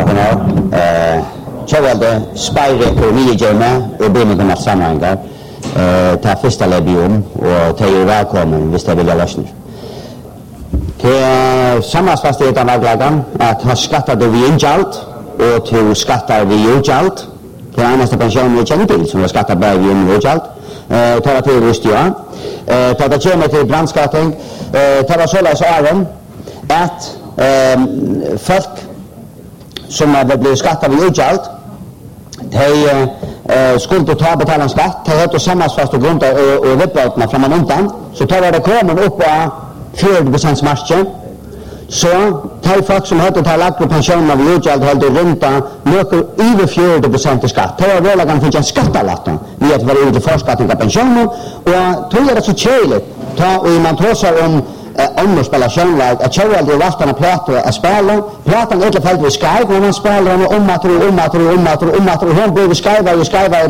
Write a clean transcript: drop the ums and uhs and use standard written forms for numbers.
noen år. Kjøvalde speireker nye gjerne og begynnelsen av sammenhenger. Ta første lebium og til velkommen hvis det vil løsner. Til samarbeidsfastighetene av lagen at ha skattet det vi innkjalt og til skatter vi utgjalt. Det eneste pensjonen vi kjenner til som er skattet bare vi utgjalt. Tar til Rustja. Tar det kommer til brandskatting. Tar det således åren at folk som har blivit skattet vi utgjalt de skulle ta betala en skatt, de hadde sammansfast og grunnt og ribbåtene fra man undan, så tar det kommet opp av 40% marsjen, så de folk som hadde lagt på pensjonen av utgjald hadde rundt noe over 40% skatt. De var vel finne en skattalatten ved at det var ute forskatting av pensjonen, og tror det så kjølig, og man tror seg om om att spela sjönlag att köra det vastarna prata att spela pratan är helt fällt vi skriver när man spelar om att hon blir skriva